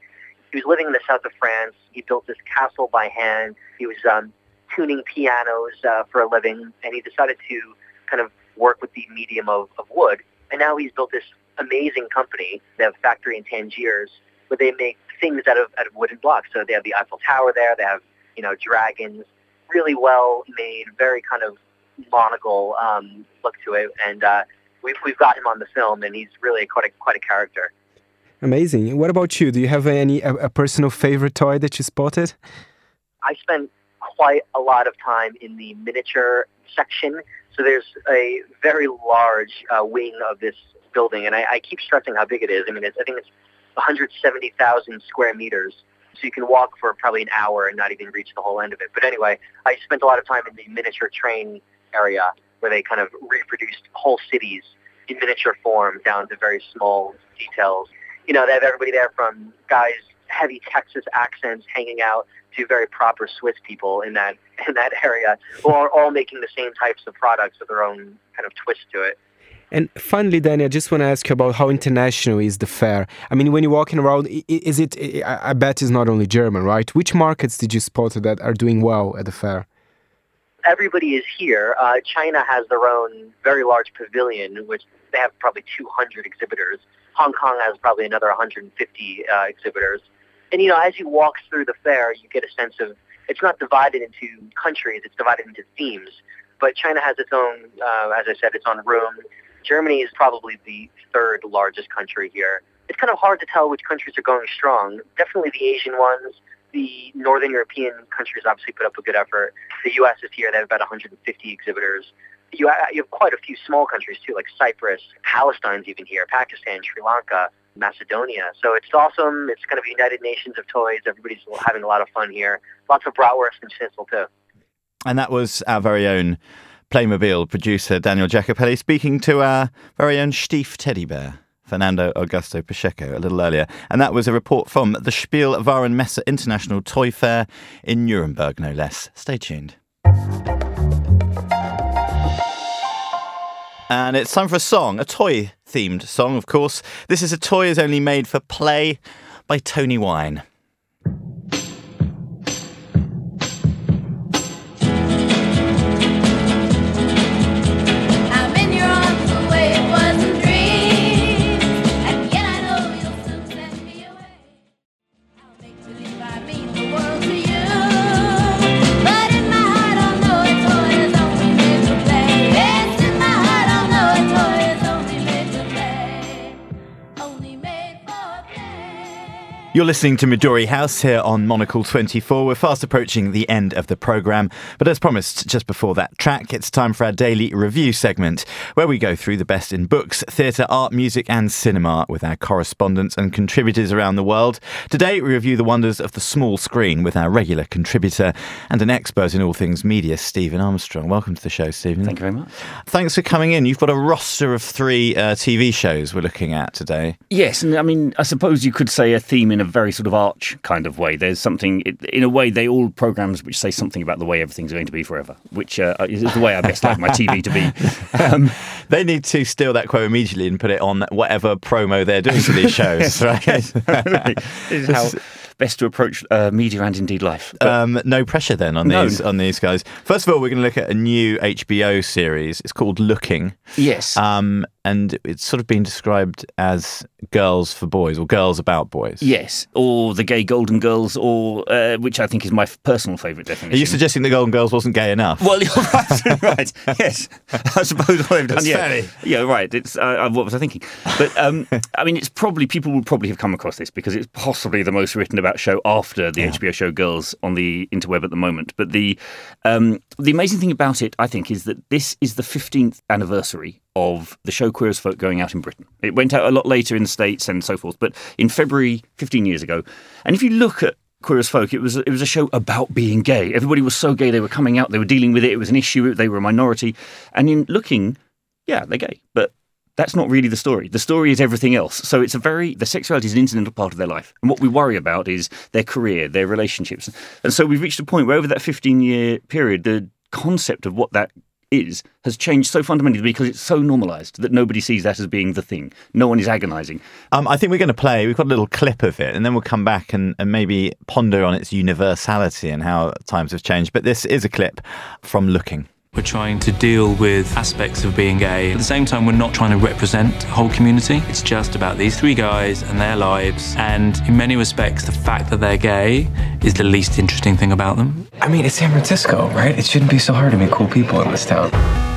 He was living in the south of France. He built this castle by hand. He was tuning pianos for a living, and he decided to kind of work with the medium of wood. And now he's built this amazing company. They have a factory in Tangiers where they make things out of wooden blocks. So they have the Eiffel Tower there. They have, dragons, really well made, very kind of monocle look to it. And we've got him on the film, and he's really quite a character. Amazing. What about you? Do you have a personal favorite toy that you spotted? I spent quite a lot of time in the miniature section. So there's a very large wing of this building, and I keep stressing how big it is. I think it's 170,000 square meters. So you can walk for probably an hour and not even reach the whole end of it. But anyway, I spent a lot of time in the miniature train area where they kind of reproduced whole cities in miniature form down to very small details. They have everybody there from guys, heavy Texas accents hanging out, to very proper Swiss people in that area who are all making the same types of products with their own kind of twist to it. And finally, Danny, I just want to ask you about how international is the fair. I mean, when you're walking around, is it? I bet it's not only German, right? Which markets did you spot that are doing well at the fair? Everybody is here. China has their own very large pavilion, which they have probably 200 exhibitors. Hong Kong has probably another 150 exhibitors. And, as you walk through the fair, you get a sense of, it's not divided into countries, it's divided into themes. But China has its own, as I said, its own room. Germany is probably the third largest country here. It's kind of hard to tell which countries are going strong. Definitely the Asian ones. The Northern European countries obviously put up a good effort. The U.S. is here. They have about 150 exhibitors. You have quite a few small countries, too, like Cyprus. Palestine's even here. Pakistan, Sri Lanka, Macedonia. So it's awesome. It's kind of a United Nations of toys. Everybody's having a lot of fun here. Lots of bratwurst and schnitzel, too. And that was our very own Playmobil producer, Daniel Jacopelli, speaking to our very own Steve teddy bear, Fernando Augusto Pacheco, a little earlier. And that was a report from the Spiel Warenmesse International Toy Fair in Nuremberg, no less. Stay tuned. And it's time for a song, a toy-themed song, of course. This is A Toy Is Only Made for Play by Tony Wine. You're listening to Midori House here on Monocle 24. We're fast approaching the end of the programme, but as promised just before that track, it's time for our daily review segment, where we go through the best in books, theatre, art, music and cinema with our correspondents and contributors around the world. Today we review the wonders of the small screen with our regular contributor and an expert in all things media, Stephen Armstrong. Welcome to the show, Stephen. Thank you very much. Thanks for coming in. You've got a roster of 3 TV shows we're looking at today. Yes, and I mean, I suppose you could say a theme in a very sort of arch kind of way. There's something, in a way, they all programs which say something about the way everything's going to be forever, which is the way I best like my TV to be. They need to steal that quote immediately and put it on whatever promo they're doing for these shows, right? Yes, this is how best to approach media and indeed life. No pressure then on these guys. First of all, we're going to look at a new HBO series. It's called Looking. Yes. And it's sort of been described as girls for boys or girls about boys. Yes, or the gay Golden Girls, or which I think is my personal favourite definition. Are you suggesting the Golden Girls wasn't gay enough? Well, you're right. Right. Yes, I suppose what they've done. Yeah, right. It's what was I thinking? But I mean, it's probably people will probably have come across this because it's possibly the most written about show after the HBO show Girls on the interweb at the moment. But the amazing thing about it, I think, is that this is the 15th anniversary of the show Queer as Folk going out in Britain. It went out a lot later in the States and so forth, but in February 15 years ago. And if you look at Queer as Folk, it was a show about being gay. Everybody was so gay, they were coming out, they were dealing with it, it was an issue, they were a minority. And in Looking, yeah, they're gay, but that's not really the story. The story is everything else. So it's the sexuality is an incidental part of their life. And what we worry about is their career, their relationships. And so we've reached a point where over that 15-year period, the concept of what that is has changed so fundamentally because it's so normalised that nobody sees that as being the thing. No one is agonising. I think we're going to play. We've got a little clip of it, and then we'll come back and maybe ponder on its universality and how times have changed. But this is a clip from Looking. We're trying to deal with aspects of being gay. At the same time, we're not trying to represent the whole community. It's just about these three guys and their lives. And in many respects, the fact that they're gay is the least interesting thing about them. I mean, it's San Francisco, right? It shouldn't be so hard to meet cool people in this town.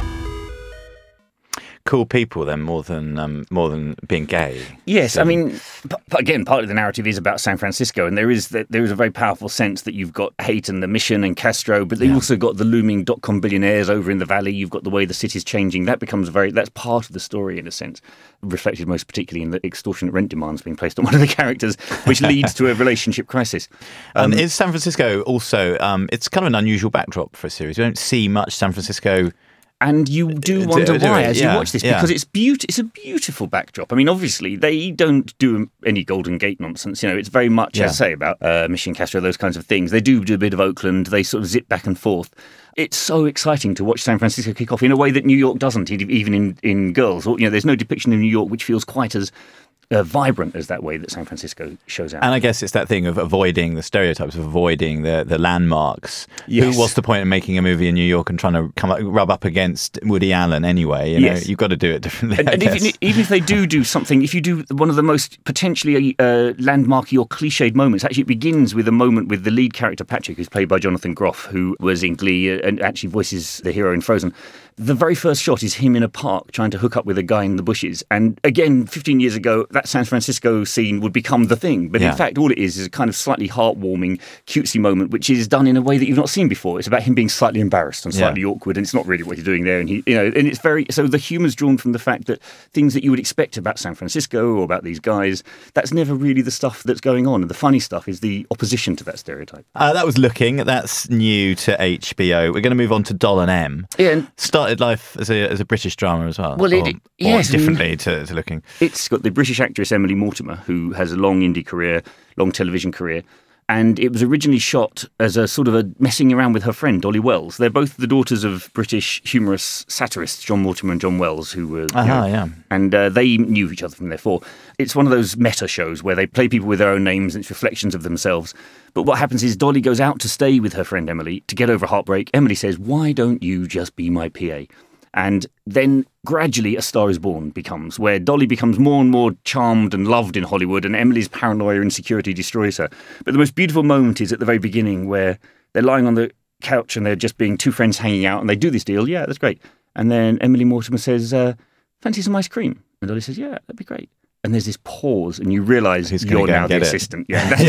Cool people, then, more than being gay. Yes, I mean, but again, part of the narrative is about San Francisco, and there is a very powerful sense that you've got Haight and the Mission and Castro, but you've also got the looming dot-com billionaires over in the valley. You've got the way the city's changing. That's part of the story, in a sense, reflected most particularly in the extortionate rent demands being placed on one of the characters, which leads to a relationship crisis. Is San Francisco also? It's kind of an unusual backdrop for a series. You don't see much San Francisco. And you do wonder why as you watch this, because it's a beautiful backdrop. I mean, obviously, they don't do any Golden Gate nonsense. It's very much, as I say, about Mission Castro, those kinds of things. They do a bit of Oakland. They sort of zip back and forth. It's so exciting to watch San Francisco kick off in a way that New York doesn't, even in Girls. There's no depiction of New York which feels quite as vibrant as that way that San Francisco shows out. And I guess it's that thing of avoiding the stereotypes, of avoiding the landmarks. Yes. What's the point of making a movie in New York and trying to rub up against Woody Allen anyway? You've got to do it differently. And even if they do something, if you do one of the most potentially landmarky or cliched moments, actually it begins with a moment with the lead character, Patrick, who's played by Jonathan Groff, who was in Glee and actually voices the hero in Frozen. The very first shot is him in a park trying to hook up with a guy in the bushes. And again, 15 years ago, that San Francisco scene would become the thing. But in fact, all it is a kind of slightly heartwarming, cutesy moment, which is done in a way that you've not seen before. It's about him being slightly embarrassed and slightly awkward, and it's not really what he's doing there. And and it's very, so the humour's drawn from the fact that things that you would expect about San Francisco or about these guys, that's never really the stuff that's going on. And the funny stuff is the opposition to that stereotype. That was Looking. That's new to HBO. We're going to move on to Doll and M. Yeah. Started life as a British drama as well. Well, or differently to Looking. It's got the British actress Emily Mortimer, who has a long indie career, long television career. And it was originally shot as a sort of a messing around with her friend, Dolly Wells. They're both the daughters of British humorous satirists, John Mortimer and John Wells, who were... And they knew each other from their four. It's one of those meta shows where they play people with their own names and it's reflections of themselves. But what happens is Dolly goes out to stay with her friend Emily to get over heartbreak. Emily says, "Why don't you just be my PA?" And then gradually A Star is Born becomes, where Dolly becomes more and more charmed and loved in Hollywood, and Emily's paranoia and insecurity destroys her. But the most beautiful moment is at the very beginning, where they're lying on the couch and they're just being two friends hanging out, and they do this deal. Yeah, that's great. And then Emily Mortimer says, "Fancy some ice cream?" And Dolly says, "Yeah, that'd be great." And there's this pause, and you realise you're now the assistant.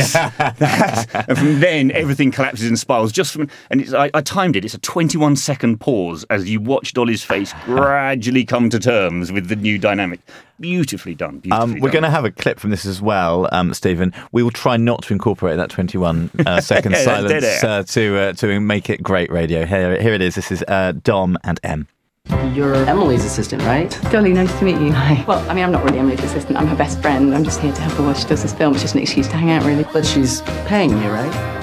And from then, everything collapses and spirals. I timed it. It's a 21-second pause as you watch Dolly's face gradually come to terms with the new dynamic. Beautifully done. We're going to have a clip from this as well, Stephen. We will try not to incorporate that 21-second silence to make it great radio. Here it is. This is Dom and M. You're Emily's assistant, right? Dolly, nice to meet you. Hi. Well, I mean, I'm not really Emily's assistant. I'm her best friend. I'm just here to help her while she does this film. It's just an excuse to hang out, really. But she's paying you, right?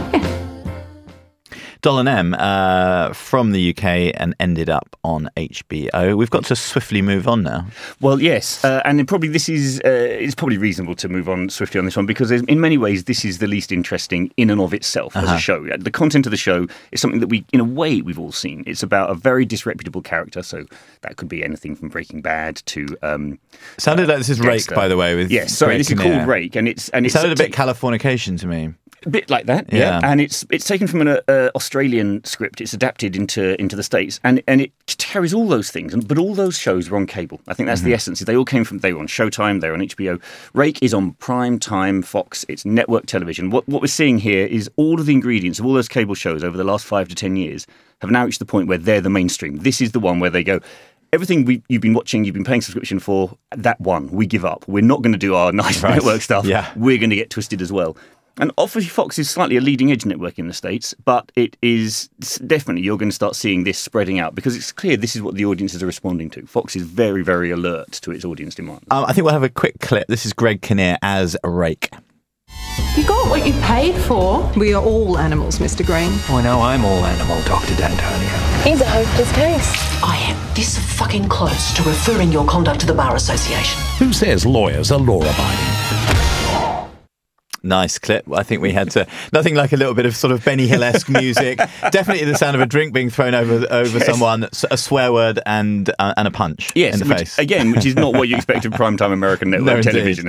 Doll and M from the UK and ended up on HBO. We've got to swiftly move on now. Well, yes, and it's probably reasonable to move on swiftly on this one because in many ways this is the least interesting in and of itself as a show. The content of the show is something that we've all seen. It's about a very disreputable character, so that could be anything from Breaking Bad to sounded like this is Dexter. Rake, by the way. With yes, sorry, this is called Rake, and it sounded a bit Californication to me. A bit like that, yeah. And it's taken from an Australian script. It's adapted into the States, and it carries all those things. But all those shows were on cable. I think that's the essence. They all came from. They were on Showtime. They were on HBO. Rake is on prime time Fox. It's network television. What we're seeing here is all of the ingredients of all those cable shows over the last 5 to 10 years have now reached the point where they're the mainstream. This is the one where they go, everything you've been watching, you've been paying subscription for, that one, we give up. We're not going to do our nice network stuff. Yeah. We're going to get twisted as well. And obviously Fox is slightly a leading edge network in the States, but it is definitely, you're going to start seeing this spreading out because it's clear this is what the audiences are responding to. Fox is very, very alert to its audience demand. I think we'll have a quick clip. This is Greg Kinnear as Rake. You got what you paid for. We are all animals, Mr. Green. Oh, no, I'm all animal, Dr. D'Antonio. He's a hopeless case. I am this fucking close to referring your conduct to the Bar Association. Who says lawyers are law-abiding? Nice clip. I think we had to. Nothing like a little bit of sort of Benny Hill-esque music. Definitely the sound of a drink being thrown over someone, a swear word and a punch in the face. Again, which is not what you expect of primetime American network television.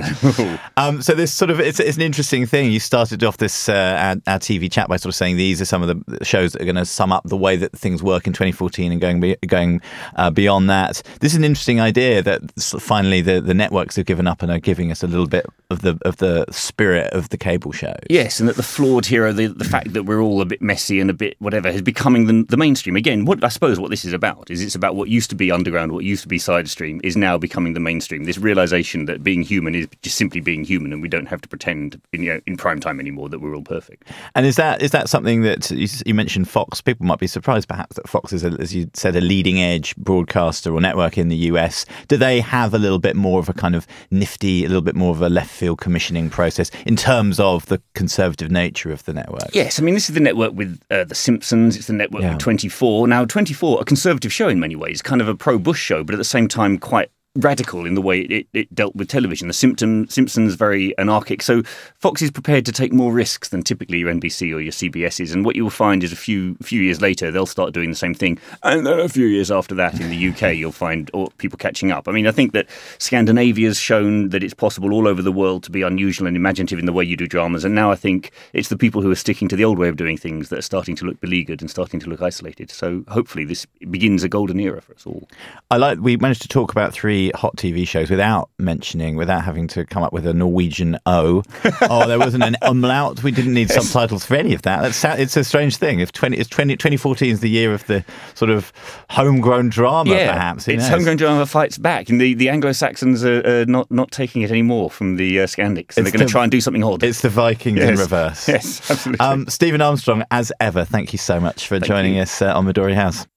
So this sort of it's an interesting thing. You started off this our TV chat by sort of saying these are some of the shows that are going to sum up the way that things work in 2014 and going beyond that. This is an interesting idea that finally the networks have given up and are giving us a little bit of the spirit of the cable shows. Yes, and that the flawed hero, the fact that we're all a bit messy and a bit whatever, is becoming the mainstream. Again, I suppose what this is about is it's about what used to be underground, what used to be side stream, is now becoming the mainstream. This realisation that being human is just simply being human, and we don't have to pretend in prime time anymore that we're all perfect. And is that something that you mentioned Fox? People might be surprised perhaps that Fox is, as you said, a leading edge broadcaster or network in the US. Do they have a little bit more of a kind of nifty, a little bit more of a left field commissioning process in terms of the conservative nature of the network? Yes, I mean, this is the network with The Simpsons, it's the network with 24. Now, 24, a conservative show in many ways, kind of a pro-Bush show, but at the same time quite radical in the way it dealt with television. The Simpsons, very anarchic. So Fox is prepared to take more risks than typically your NBC or your CBS is. And what you'll find is a few years later, they'll start doing the same thing. And then a few years after that in the UK, you'll find people catching up. I mean, I think that Scandinavia's shown that it's possible all over the world to be unusual and imaginative in the way you do dramas. And now I think it's the people who are sticking to the old way of doing things that are starting to look beleaguered and starting to look isolated. So hopefully this begins a golden era for us all. We managed to talk about 3 hot TV shows without having to come up with a Norwegian O. There wasn't an umlaut. We didn't need subtitles for any of that. It's a strange thing. If 2014 is the year of the sort of homegrown drama, perhaps. It's homegrown drama fights back. And the Anglo-Saxons are not taking it anymore from the Scandics. So they're going to try and do something odd. It's the Vikings in reverse. Yes, absolutely. Stephen Armstrong, as ever, thank you so much for joining us on Midori House.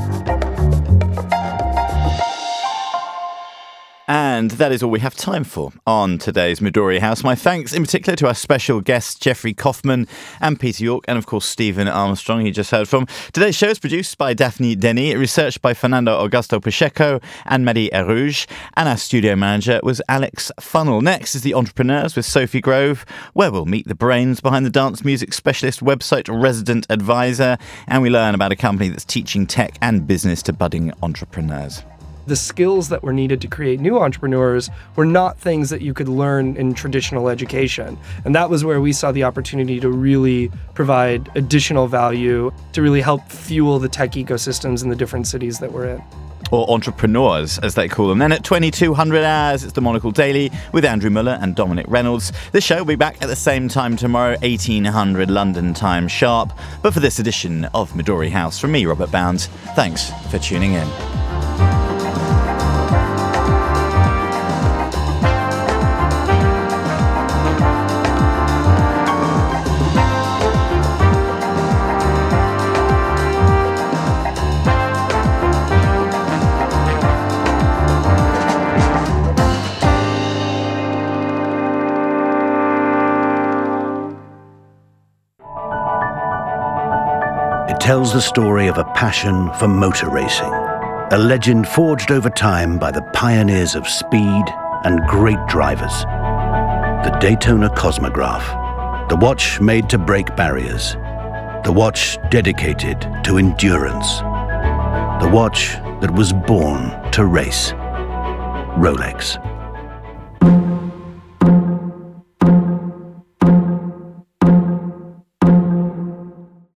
And that is all we have time for on today's Midori House. My thanks in particular to our special guests, Jeffrey Kaufman and Peter York, and of course Stephen Armstrong, you just heard from. Today's show is produced by Daphne Denny, researched by Fernando Augusto Pacheco and Marie Erouge, and our studio manager was Alex Funnell. Next is The Entrepreneurs with Sophie Grove, where we'll meet the brains behind the dance music specialist website Resident Advisor, and we learn about a company that's teaching tech and business to budding entrepreneurs. The skills that were needed to create new entrepreneurs were not things that you could learn in traditional education. And that was where we saw the opportunity to really provide additional value, to really help fuel the tech ecosystems in the different cities that we're in. Or entrepreneurs, as they call them. Then at 2200 hours, it's the Monocle Daily with Andrew Muller and Dominic Reynolds. This show will be back at the same time tomorrow, 1800 London time sharp. But for this edition of Midori House, from me, Robert Bounds, thanks for tuning in. Tells the story of a passion for motor racing, a legend forged over time by the pioneers of speed and great drivers. The Daytona Cosmograph, the watch made to break barriers, the watch dedicated to endurance, the watch that was born to race. Rolex.